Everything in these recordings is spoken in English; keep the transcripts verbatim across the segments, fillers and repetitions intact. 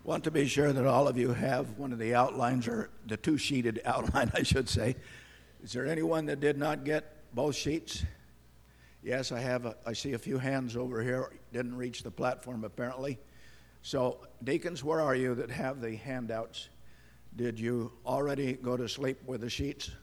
Want to be sure that all of you have one of the outlines, or the two-sheeted outline, I should say. Is there anyone that did not get both sheets? Yes, I have. A, I see a few hands over here. Didn't reach the platform, apparently. So, deacons, where are you that have the handouts? Did you already go to sleep with the sheets?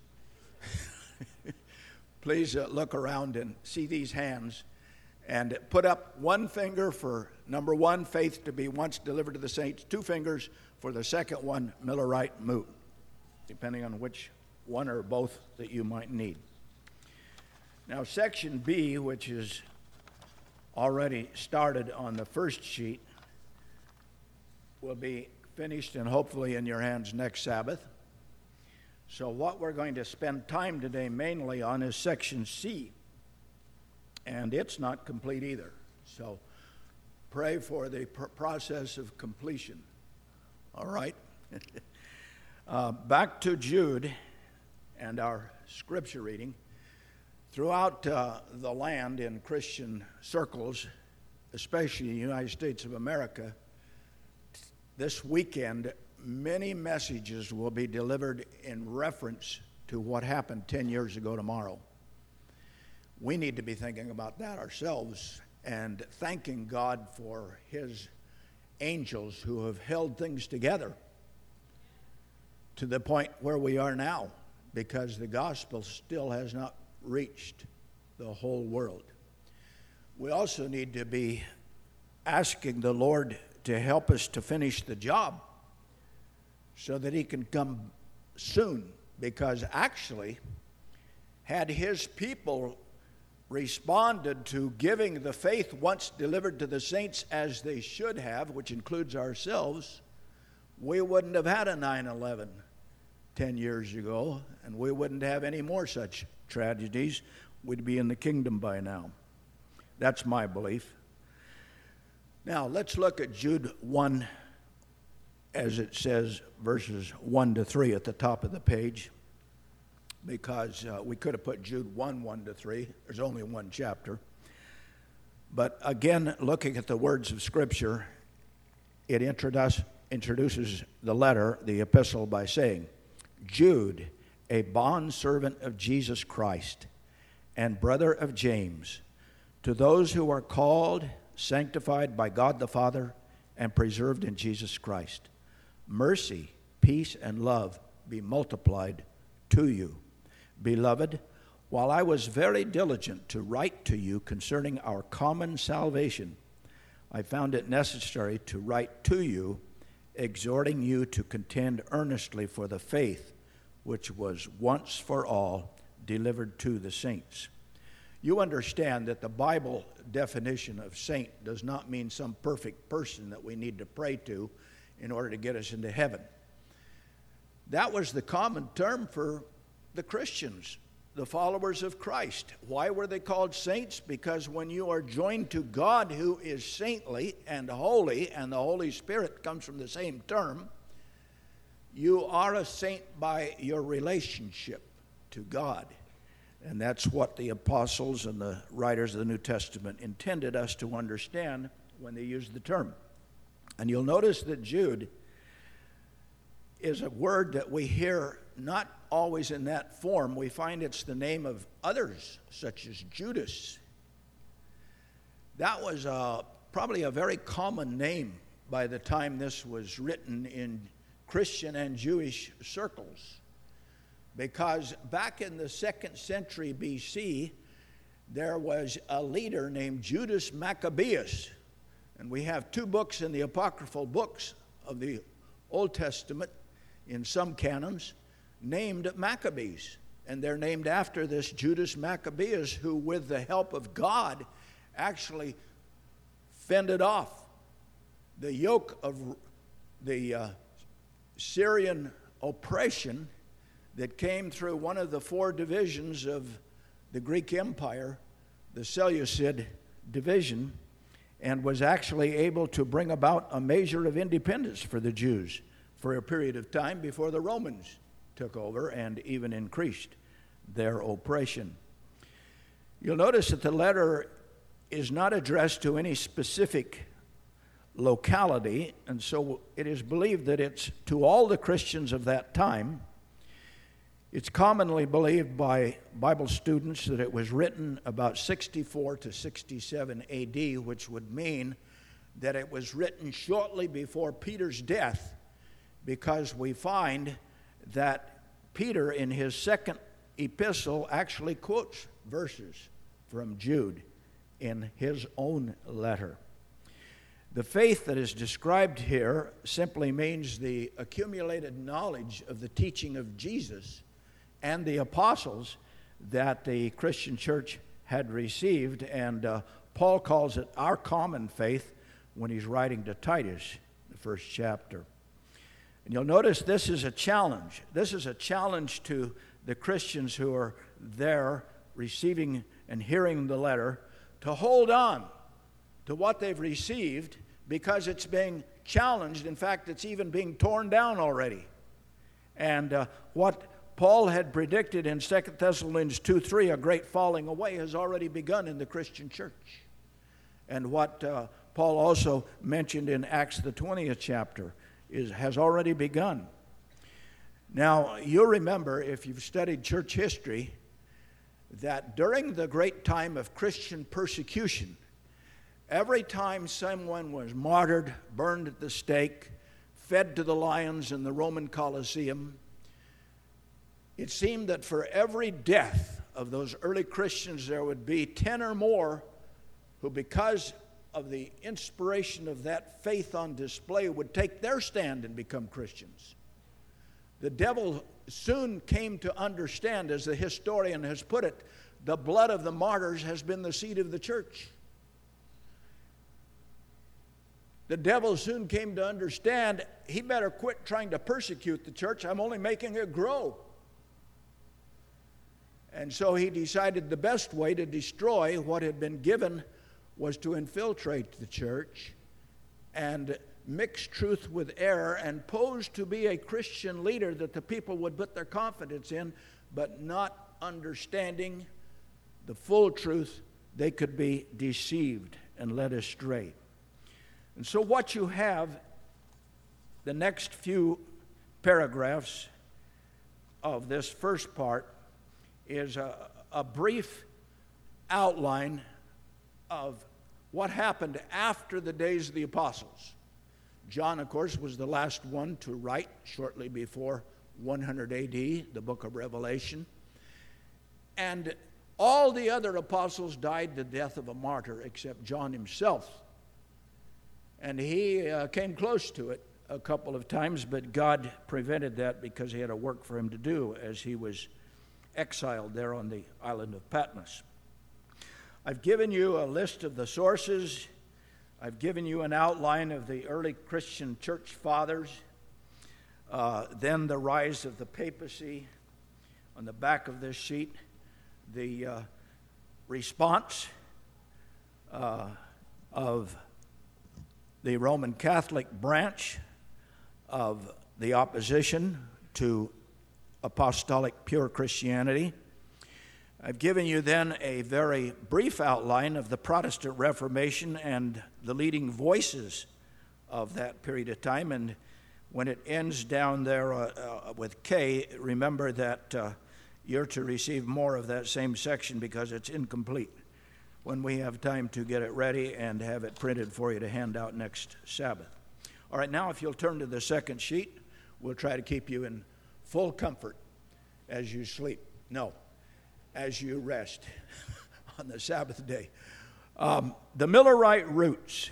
Please uh, look around and see these hands. And put up one finger for number one, faith to be once delivered to the saints. Two fingers for the second one, Millerite moot, depending on which one or both that you might need. Now, section B, which is already started on the first sheet, will be finished and hopefully in your hands next Sabbath. So what we're going to spend time today mainly on is section C. And it's not complete either. So pray for the pr- process of completion. All right? uh, back to Jude and our scripture reading. Throughout uh, the land in Christian circles, especially in the United States of America, this weekend, many messages will be delivered in reference to what happened ten years ago tomorrow. We need to be thinking about that ourselves and thanking God for His angels who have held things together to the point where we are now, because the gospel still has not reached the whole world. We also need to be asking the Lord to help us to finish the job so that He can come soon, because actually, had His people responded to giving the faith once delivered to the saints as they should have, which includes ourselves, we wouldn't have had a nine eleven ten years ago, and we wouldn't have any more such tragedies. We'd be in the kingdom by now. That's my belief. Now, let's look at Jude one, as it says, verses one to three at the top of the page. Because uh, we could have put Jude one, one to three. There's only one chapter. But again, looking at the words of Scripture, it introduce, introduces the letter, the epistle, by saying, Jude, a bondservant of Jesus Christ and brother of James, to those who are called, sanctified by God the Father, and preserved in Jesus Christ, mercy, peace, and love be multiplied to you. Beloved, while I was very diligent to write to you concerning our common salvation, I found it necessary to write to you, exhorting you to contend earnestly for the faith which was once for all delivered to the saints. You understand that the Bible definition of saint does not mean some perfect person that we need to pray to in order to get us into heaven. That was the common term for the Christians, the followers of Christ. Why were they called saints? Because when you are joined to God, who is saintly and holy, and the Holy Spirit comes from the same term, you are a saint by your relationship to God. And that's what the apostles and the writers of the New Testament intended us to understand when they used the term. And you'll notice that Jude is a word that we hear not always in that form. We find it's the name of others, such as Judas. That was uh, probably a very common name by the time this was written in Christian and Jewish circles. Because back in the second century B C, there was a leader named Judas Maccabeus. And we have two books in the apocryphal books of the Old Testament, in some canons, named Maccabees. And they're named after this Judas Maccabeus, who, with the help of God, actually fended off the yoke of the uh, Syrian oppression that came through one of the four divisions of the Greek Empire, the Seleucid division, and was actually able to bring about a measure of independence for the Jews for a period of time before the Romans took over and even increased their oppression. You'll notice that the letter is not addressed to any specific locality, and so it is believed that it's to all the Christians of that time. It's commonly believed by Bible students that it was written about sixty-four to sixty-seven A D, which would mean that it was written shortly before Peter's death, because we find that Peter in his second epistle actually quotes verses from Jude in his own letter. The faith that is described here simply means the accumulated knowledge of the teaching of Jesus and the apostles that the Christian church had received, and uh, Paul calls it our common faith when he's writing to Titus, the first chapter. And you'll notice this is a challenge. This is a challenge to the Christians who are there receiving and hearing the letter to hold on to what they've received, because it's being challenged. In fact, it's even being torn down already. And uh, what Paul had predicted in Second Thessalonians two three, a great falling away, has already begun in the Christian church. And what uh, Paul also mentioned in Acts the twentieth chapter is has already begun. Now, you'll remember, if you've studied church history, that during the great time of Christian persecution, every time someone was martyred, burned at the stake, fed to the lions in the Roman Colosseum, it seemed that for every death of those early Christians, there would be ten or more who, because of the inspiration of that faith on display, would take their stand and become Christians. The devil soon came to understand, as the historian has put it, the blood of the martyrs has been the seed of the church. The devil soon came to understand he better quit trying to persecute the church. I'm only making it grow. And so he decided the best way to destroy what had been given was to infiltrate the church and mix truth with error and pose to be a Christian leader that the people would put their confidence in, but not understanding the full truth, they could be deceived and led astray. And so what you have, the next few paragraphs of this first part, is a, a brief outline of what happened after the days of the apostles. John, of course, was the last one to write shortly before one hundred A D, the book of Revelation. And all the other apostles died the death of a martyr except John himself. And he uh, came close to it a couple of times, but God prevented that because he had a work for him to do as he was exiled there on the island of Patmos. I've given you a list of the sources. I've given you an outline of the early Christian church fathers, uh, then the rise of the papacy. On the back of this sheet, the uh, response uh, of the Roman Catholic branch of the opposition to apostolic pure Christianity. I've given you then a very brief outline of the Protestant Reformation and the leading voices of that period of time. And when it ends down there uh, uh, with K, remember that uh, you're to receive more of that same section because it's incomplete when we have time to get it ready and have it printed for you to hand out next Sabbath. All right, now if you'll turn to the second sheet, we'll try to keep you in full comfort as you sleep. No, as you rest on the Sabbath day. Um, the Millerite roots.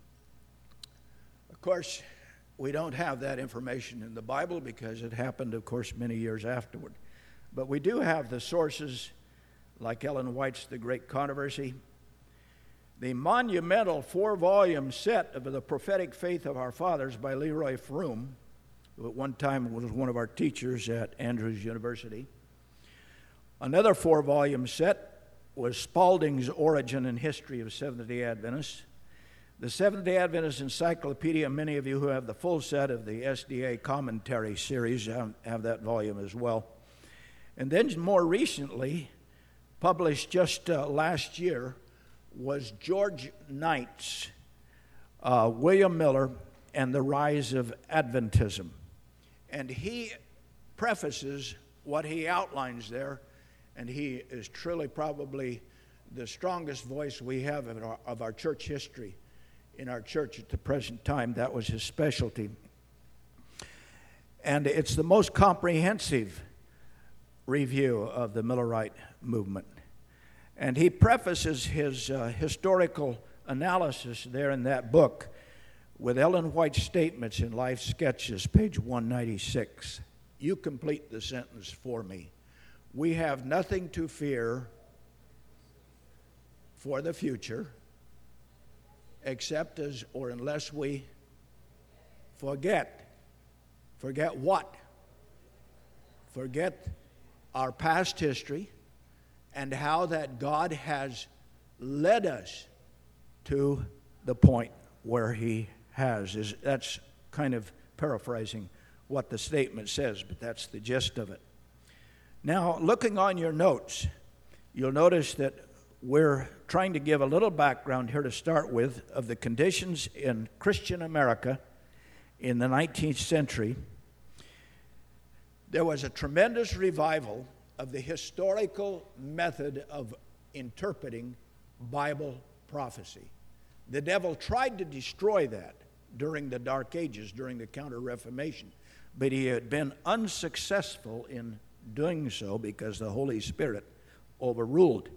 Of course, we don't have that information in the Bible because it happened, of course, many years afterward. But we do have the sources, like Ellen White's The Great Controversy. The monumental four-volume set of The Prophetic Faith of Our Fathers by Leroy Froom, who at one time was one of our teachers at Andrews University. Another four-volume set was Spalding's Origin and History of Seventh-day Adventists. The Seventh-day Adventist Encyclopedia, many of you who have the full set of the S D A Commentary series have, have that volume as well. And then more recently, published just uh, last year, was George Knight's uh, William Miller and the Rise of Adventism. And he prefaces what he outlines there, and he is truly probably the strongest voice we have of our, of our church history in our church at the present time. That was his specialty. And it's the most comprehensive review of the Millerite movement. And he prefaces his uh, historical analysis there in that book with Ellen White's statements in Life Sketches, page one ninety-six. You complete the sentence for me. We have nothing to fear for the future except as or unless we forget. Forget what? Forget our past history and how that God has led us to the point where he has. Is that's kind of paraphrasing what the statement says, but that's the gist of it. Now, looking on your notes, you'll notice that we're trying to give a little background here to start with of the conditions in Christian America in the nineteenth century. There was a tremendous revival of the historical method of interpreting Bible prophecy. The devil tried to destroy that during the Dark Ages, during the Counter-Reformation, but he had been unsuccessful in doing so because the Holy Spirit overruled.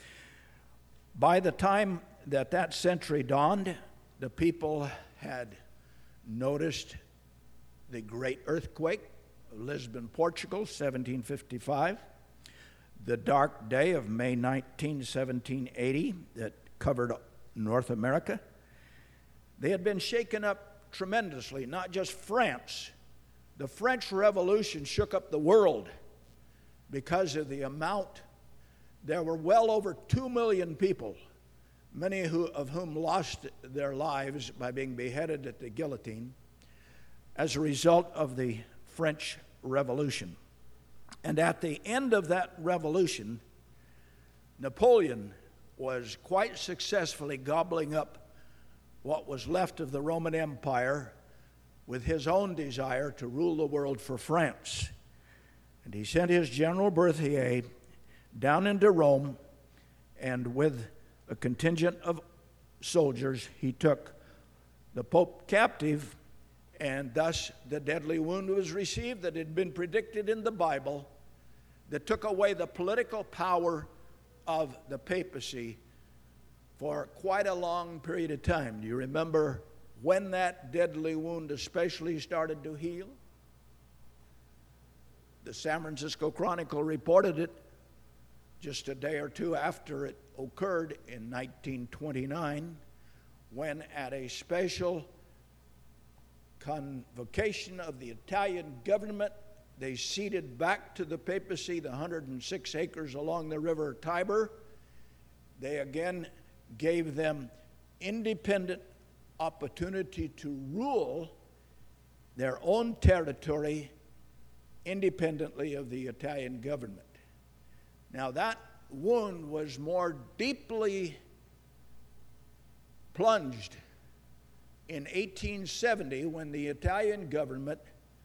By the time that that century dawned, the people had noticed the great earthquake of Lisbon, Portugal, seventeen fifty-five, the dark day of May nineteenth, seventeen eighty, that covered North America. They had been shaken up tremendously, not just France. The French Revolution shook up the world because of the amount. There were well over two million people, many who, of whom lost their lives by being beheaded at the guillotine as a result of the French Revolution. And at the end of that revolution, Napoleon was quite successfully gobbling up what was left of the Roman Empire with his own desire to rule the world for France. And he sent his General Berthier down into Rome, and with a contingent of soldiers, he took the Pope captive, and thus the deadly wound was received that had been predicted in the Bible, that took away the political power of the papacy for quite a long period of time. Do you remember when that deadly wound especially started to heal? The San Francisco Chronicle reported it just a day or two after it occurred in nineteen twenty-nine, when at a special convocation of the Italian government, they ceded back to the papacy the one hundred six acres along the river Tiber. They again gave them independent opportunity to rule their own territory independently of the Italian government. Now, that wound was more deeply plunged in eighteen seventy when the Italian government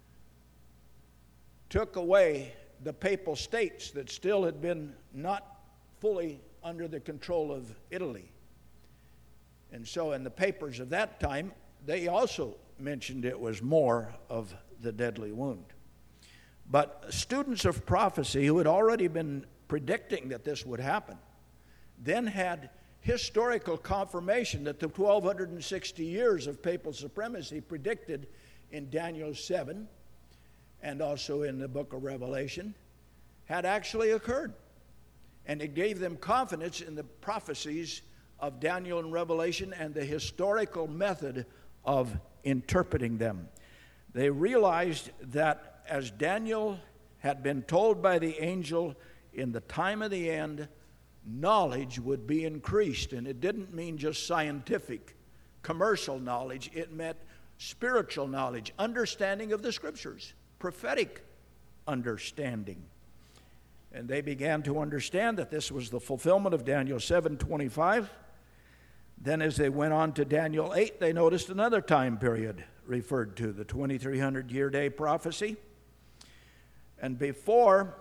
took away the papal states that still had been not fully under the control of Italy. And so in the papers of that time, they also mentioned it was more of the deadly wound. But students of prophecy who had already been predicting that this would happen then had historical confirmation that the twelve sixty years of papal supremacy predicted in Daniel seven and also in the book of Revelation had actually occurred. And it gave them confidence in the prophecies of Daniel and Revelation and the historical method of interpreting them. They realized that as Daniel had been told by the angel, in the time of the end, knowledge would be increased. And it didn't mean just scientific, commercial knowledge. It meant spiritual knowledge, understanding of the Scriptures, prophetic understanding. And they began to understand that this was the fulfillment of Daniel seven twenty-five, Then as they went on to Daniel eight, they noticed another time period referred to, the twenty-three hundred year day prophecy. And before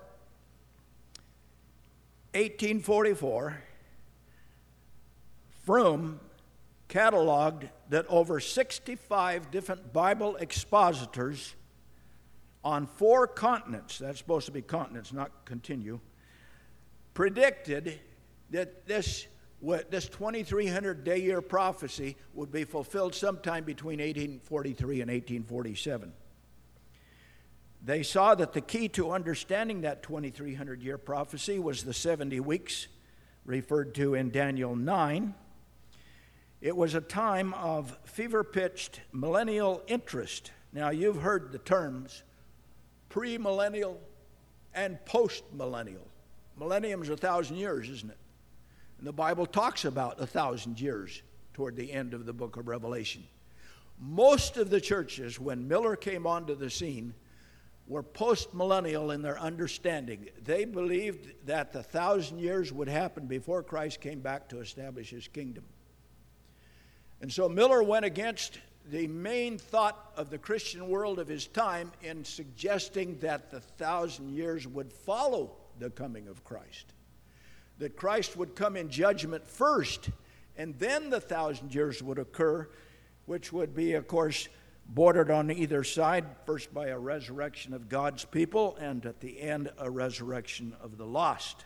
eighteen forty-four, Fromm cataloged that over sixty-five different Bible expositors on four continents, that's supposed to be continents, not continue, predicted that this, this twenty-three hundred day year prophecy would be fulfilled sometime between eighteen forty-three and eighteen forty-seven. They saw that the key to understanding that twenty-three hundred year prophecy was the seventy weeks referred to in Daniel nine. It was a time of fever-pitched millennial interest. Now, you've heard the terms premillennial and postmillennial. Millennium's a thousand years, isn't it? And the Bible talks about a thousand years toward the end of the book of Revelation. Most of the churches, when Miller came onto the scene, were postmillennial in their understanding. They believed that the thousand years would happen before Christ came back to establish his kingdom. And so Miller went against the main thought of the Christian world of his time in suggesting that the thousand years would follow the coming of Christ. That Christ would come in judgment first, and then the thousand years would occur, which would be, of course, bordered on either side, first by a resurrection of God's people, and at the end, a resurrection of the lost.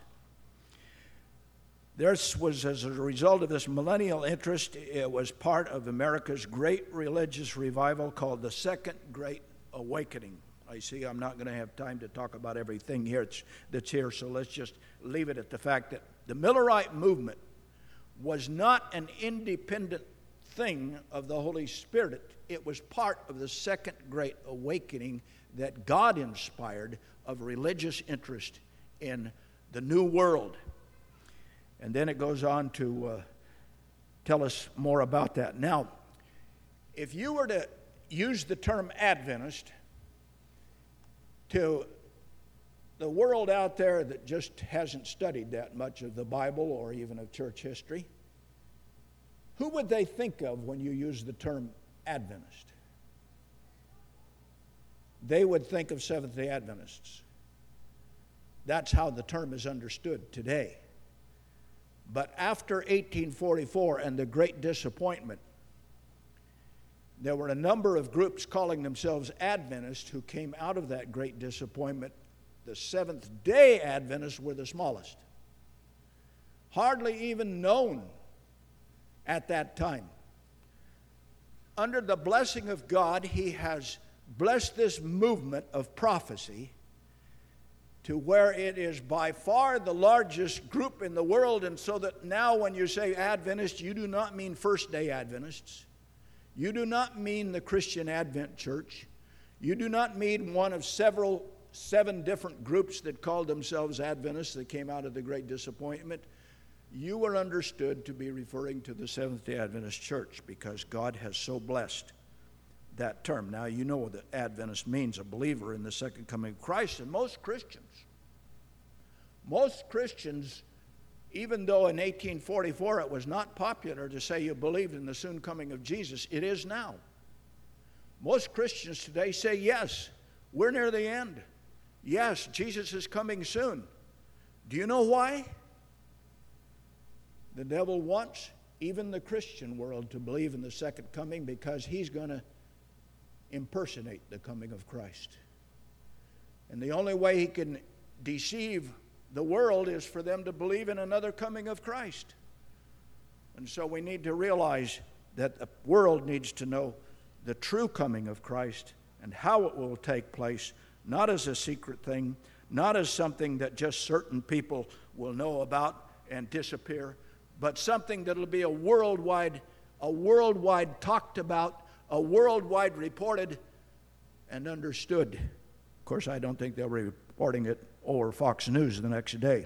This was as a result of this millennial interest. It was part of America's great religious revival called the Second Great Awakening. I see I'm not going to have time to talk about everything here that's here, so let's just leave it at the fact that the Millerite movement was not an independent thing of the Holy Spirit. It was part of the Second Great Awakening that God inspired of religious interest in the New World. And then it goes on to uh, tell us more about that. Now, if you were to use the term Adventist to the world out there that just hasn't studied that much of the Bible or even of church history, who would they think of when you use the term Adventist? They would think of Seventh-day Adventists. That's how the term is understood today. But after eighteen forty-four and the Great Disappointment, there were a number of groups calling themselves Adventists who came out of that Great Disappointment. The Seventh-day Adventists were the smallest, hardly even known at that time. Under the blessing of God, he has blessed this movement of prophecy to where it is by far the largest group in the world, and so that now when you say Adventist, you do not mean First-day Adventists. You do not mean the Christian Advent Church. You do not mean one of several, seven different groups that called themselves Adventists that came out of the Great Disappointment. You are understood to be referring to the Seventh-day Adventist Church because God has so blessed that term. Now, you know that Adventist means a believer in the second coming of Christ, and most Christians, most Christians, even though in eighteen forty-four it was not popular to say you believed in the soon coming of Jesus, it is now. Most Christians today say, yes, we're near the end. Yes, Jesus is coming soon. Do you know why? The devil wants even the Christian world to believe in the second coming because he's going to impersonate the coming of Christ. And the only way he can deceive the world is for them to believe in another coming of Christ. And so we need to realize that the world needs to know the true coming of Christ and how it will take place, not as a secret thing, not as something that just certain people will know about and disappear, but something that will be a worldwide, a worldwide talked about, a worldwide reported and understood. Of course, I don't think they'll be reporting it over Fox News the next day.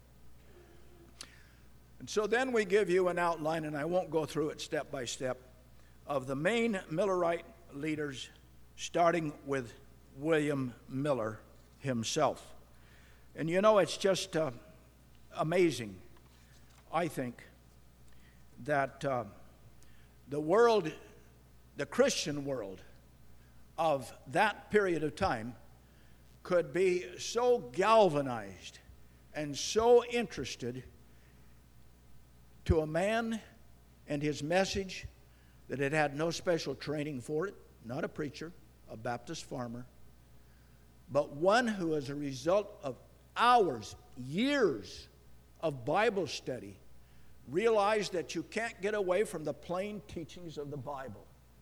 And so then we give you an outline, and I won't go through it step by step, of the main Millerite leaders, starting with William Miller himself. And you know, it's just uh, amazing, I think, that uh, the world, the Christian world of that period of time could be so galvanized and so interested to a man and his message that it had no special training for it, not a preacher, a Baptist farmer, but one who, as a result of hours, years of Bible study, realized that you can't get away from the plain teachings of the Bible,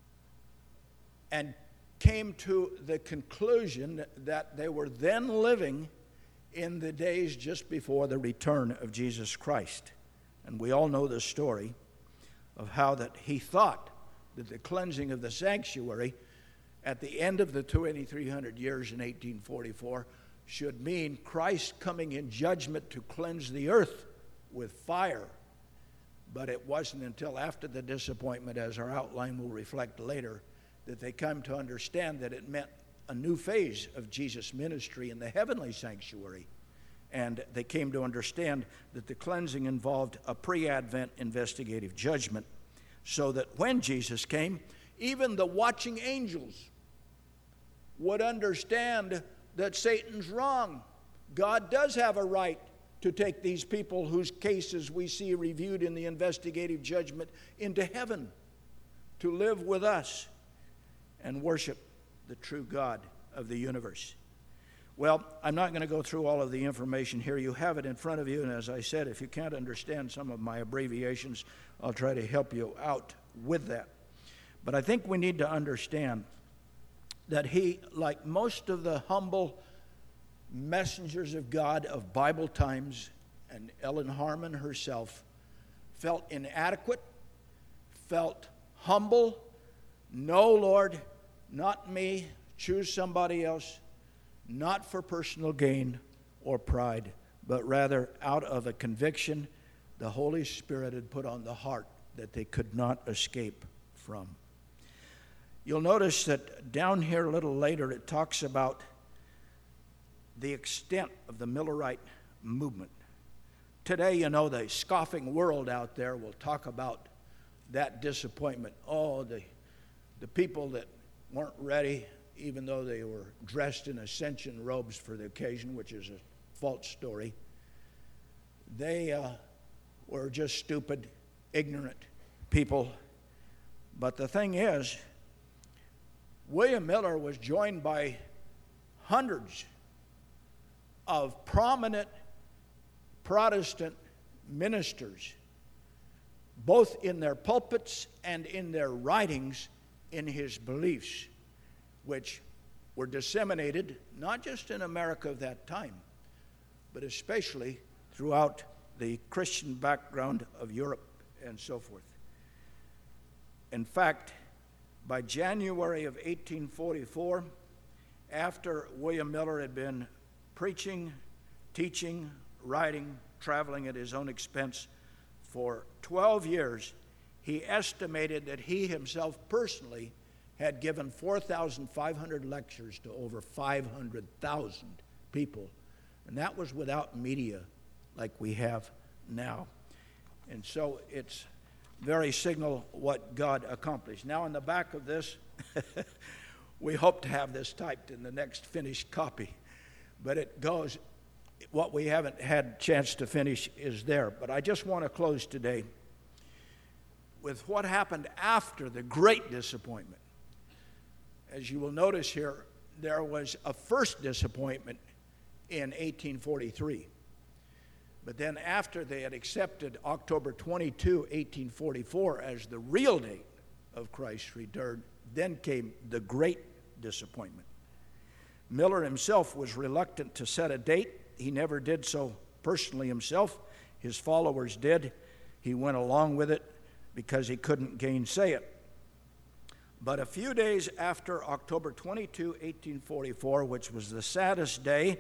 and came to the conclusion that they were then living in the days just before the return of Jesus Christ. And we all know the story of how that he thought that the cleansing of the sanctuary at the end of the twenty-three hundred years in eighteen forty-four should mean Christ coming in judgment to cleanse the earth with fire. But it wasn't until after the disappointment, as our outline will reflect later, that they come to understand that it meant a new phase of Jesus' ministry in the heavenly sanctuary. And they came to understand that the cleansing involved a pre-Advent investigative judgment, so that when Jesus came, even the watching angels would understand that Satan's wrong. God does have a right to take these people whose cases we see reviewed in the investigative judgment into heaven to live with us and worship the true God of the universe. Well, I'm not going to go through all of the information here. You have it in front of you, and as I said, if you can't understand some of my abbreviations, I'll try to help you out with that. But I think we need to understand that he, like most of the humble messengers of God of Bible times, and Ellen Harmon herself, felt inadequate, felt humble. No, Lord, not me, choose somebody else, not for personal gain or pride, but rather out of a conviction the Holy Spirit had put on the heart that they could not escape from. You'll notice that down here a little later it talks about the extent of the Millerite movement. Today, you know, the scoffing world out there will talk about that disappointment. Oh, the, the people that weren't ready, even though they were dressed in ascension robes for the occasion, which is a false story. They uh, were just stupid, ignorant people. But the thing is, William Miller was joined by hundreds of prominent Protestant ministers, both in their pulpits and in their writings, in his beliefs, which were disseminated not just in America of that time, but especially throughout the Christian background of Europe and so forth. In fact, by January of eighteen forty-four, after William Miller had been preaching, teaching, writing, traveling at his own expense for twelve years, he estimated that he himself personally had given four thousand five hundred lectures to over five hundred thousand people. And that was without media like we have now. And so it's very signal what God accomplished. Now, in the back of this, we hope to have this typed in the next finished copy. But it goes, what we haven't had chance to finish is there. But I just want to close today with what happened after the great disappointment. As you will notice here, there was a first disappointment in eighteen forty-three. But then after they had accepted October twenty-second, eighteen forty-four as the real date of Christ's return, then came the great disappointment. Miller himself was reluctant to set a date. He never did so personally himself. His followers did. He went along with it because he couldn't gainsay it. But a few days after October twenty-second, eighteen forty-four, which was the saddest day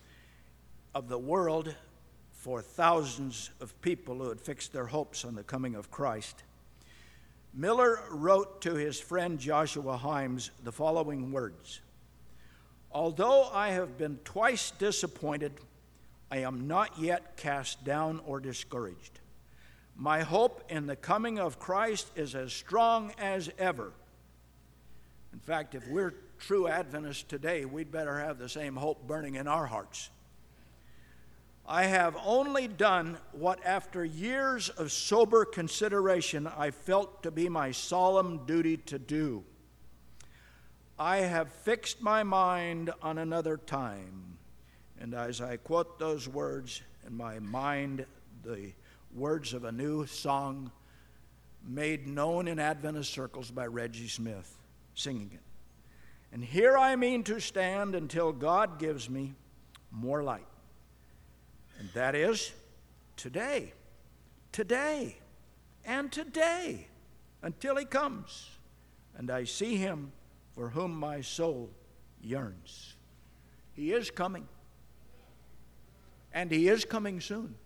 of the world for thousands of people who had fixed their hopes on the coming of Christ, Miller wrote to his friend Joshua Himes the following words: "Although I have been twice disappointed, I am not yet cast down or discouraged. My hope in the coming of Christ is as strong as ever. In fact, if we're true Adventists today, we'd better have the same hope burning in our hearts. I have only done what, after years of sober consideration, I felt to be my solemn duty to do. I have fixed my mind on another time. And as I quote those words in my mind, the words of a new song made known in Adventist circles by Reggie Smith, singing it. And here I mean to stand until God gives me more light. And that is today, today, and today, until he comes, and I see him for whom my soul yearns. He is coming, and he is coming soon.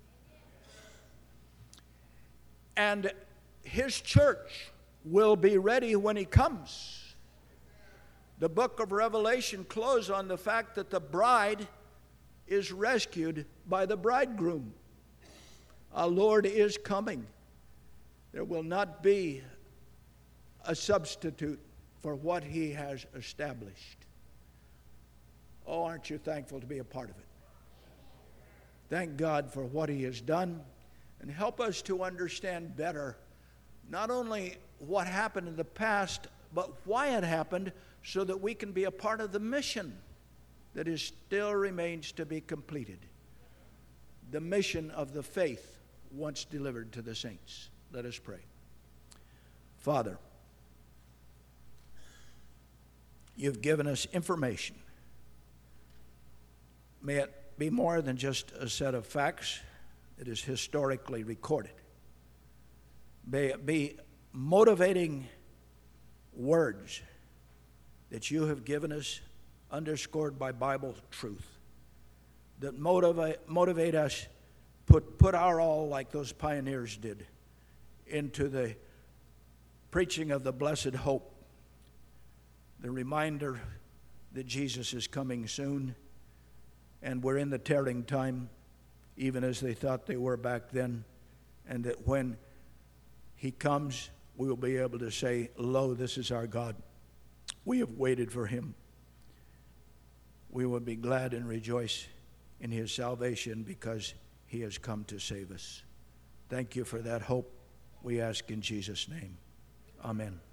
And his church will be ready when he comes. The book of Revelation closes on the fact that the bride is rescued by the bridegroom. Our Lord is coming. There will not be a substitute for what he has established. Oh, aren't you thankful to be a part of it? Thank God for what he has done, and help us to understand better not only what happened in the past, but why it happened, so that we can be a part of the mission that is still remains to be completed. The mission of the faith once delivered to the saints. Let us pray. Father, you've given us information. May it be more than just a set of facts that is historically recorded. May it be motivating words that you have given us, underscored by Bible truth, that motivate, motivate us, put, put our all, like those pioneers did, into the preaching of the blessed hope, the reminder that Jesus is coming soon, and we're in the tearing time, even as they thought they were back then, and that when he comes, we will be able to say, lo, this is our God. We have waited for him. We will be glad and rejoice in his salvation because he has come to save us. Thank you for that hope. We ask in Jesus' name. Amen.